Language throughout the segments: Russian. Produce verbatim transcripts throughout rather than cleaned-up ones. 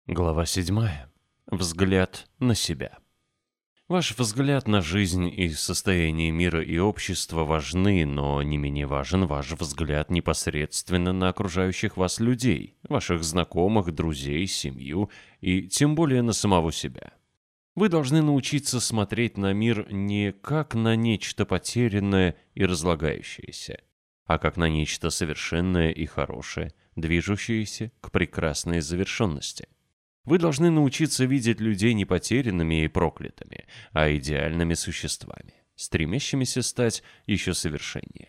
Глава седьмая. Взгляд на себя. Ваш взгляд на жизнь и состояние мира и общества важны, но не менее важен ваш взгляд непосредственно на окружающих вас людей, ваших знакомых, друзей, семью и тем более на самого себя. Вы должны научиться смотреть на мир не как на нечто потерянное и разлагающееся, а как на нечто совершенное и хорошее, движущееся к прекрасной завершенности. Вы должны научиться видеть людей не потерянными и проклятыми, а идеальными существами, стремящимися стать еще совершеннее.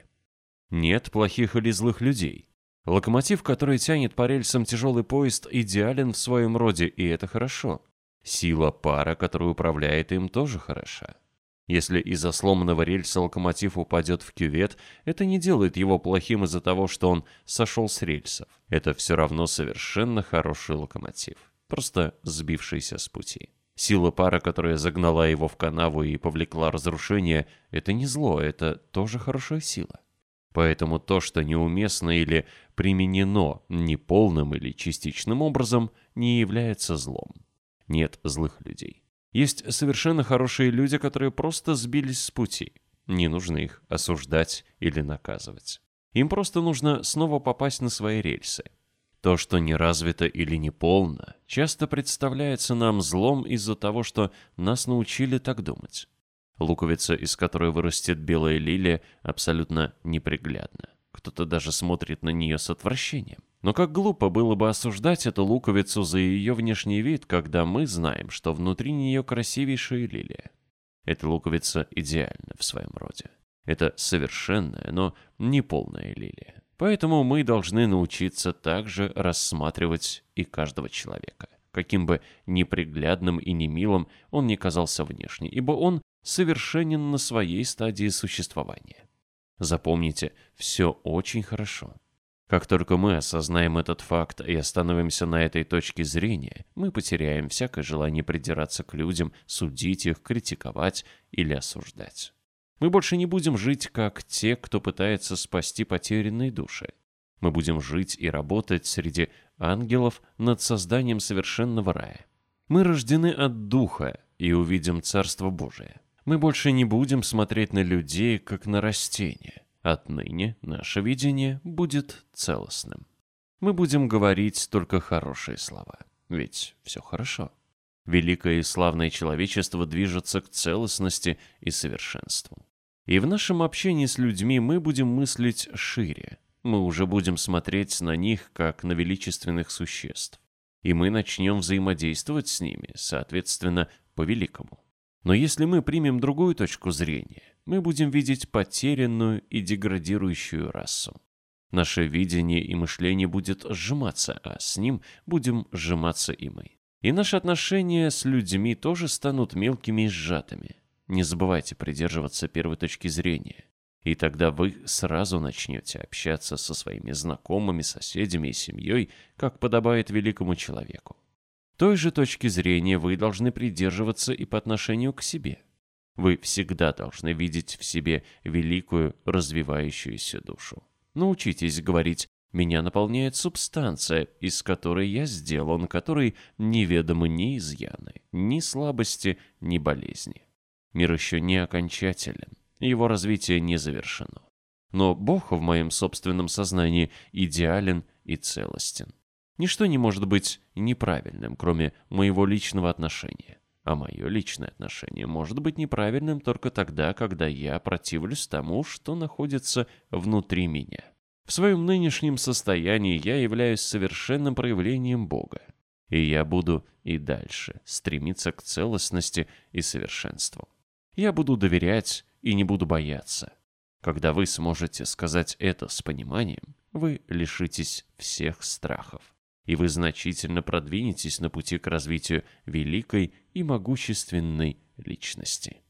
Нет плохих или злых людей. Локомотив, который тянет по рельсам тяжелый поезд, идеален в своем роде, и это хорошо. Сила пара, которая управляет им, тоже хороша. Если из-за сломанного рельса локомотив упадет в кювет, это не делает его плохим из-за того, что он сошел с рельсов. Это все равно совершенно хороший локомотив, просто сбившийся с пути. Сила пара, которая загнала его в канаву и повлекла разрушение, это не зло, это тоже хорошая сила. Поэтому то, что неуместно или применено неполным или частичным образом, не является злом. Нет злых людей. Есть совершенно хорошие люди, которые просто сбились с пути. Не нужно их осуждать или наказывать. Им просто нужно снова попасть на свои рельсы. То, что не развито или не полно, часто представляется нам злом из-за того, что нас научили так думать. Луковица, из которой вырастет белая лилия, абсолютно неприглядна. Кто-то даже смотрит на нее с отвращением. Но как глупо было бы осуждать эту луковицу за ее внешний вид, когда мы знаем, что внутри нее красивейшая лилия. Эта луковица идеальна в своем роде. Это совершенная, но не полная лилия. Поэтому мы должны научиться также рассматривать и каждого человека, каким бы неприглядным и немилым он ни казался внешне, ибо он совершенен на своей стадии существования. Запомните, все очень хорошо. Как только мы осознаем этот факт и остановимся на этой точке зрения, мы потеряем всякое желание придираться к людям, судить их, критиковать или осуждать. Мы больше не будем жить, как те, кто пытается спасти потерянные души. Мы будем жить и работать среди ангелов над созданием совершенного рая. Мы рождены от Духа и увидим Царство Божие. Мы больше не будем смотреть на людей, как на растения. Отныне наше видение будет целостным. Мы будем говорить только хорошие слова, ведь все хорошо. Великое и славное человечество движется к целостности и совершенству. И в нашем общении с людьми мы будем мыслить шире. Мы уже будем смотреть на них, как на величественных существ. И мы начнем взаимодействовать с ними, соответственно, по-великому. Но если мы примем другую точку зрения, мы будем видеть потерянную и деградирующую расу. Наше видение и мышление будет сжиматься, а с ним будем сжиматься и мы. И наши отношения с людьми тоже станут мелкими и сжатыми. Не забывайте придерживаться первой точки зрения. И тогда вы сразу начнете общаться со своими знакомыми, соседями и семьей, как подобает великому человеку. Той же точки зрения вы должны придерживаться и по отношению к себе. Вы всегда должны видеть в себе великую развивающуюся душу. Научитесь говорить: «Меня наполняет субстанция, из которой я сделан, которой неведомы ни изъяны, ни слабости, ни болезни». Мир еще не окончателен, его развитие не завершено. Но Бог в моем собственном сознании идеален и целостен. Ничто не может быть неправильным, кроме моего личного отношения. А мое личное отношение может быть неправильным только тогда, когда я противлюсь тому, что находится внутри меня. В своем нынешнем состоянии я являюсь совершенным проявлением Бога. И я буду и дальше стремиться к целостности и совершенству. Я буду доверять и не буду бояться. Когда вы сможете сказать это с пониманием, вы лишитесь всех страхов. И вы значительно продвинетесь на пути к развитию великой и могущественной личности.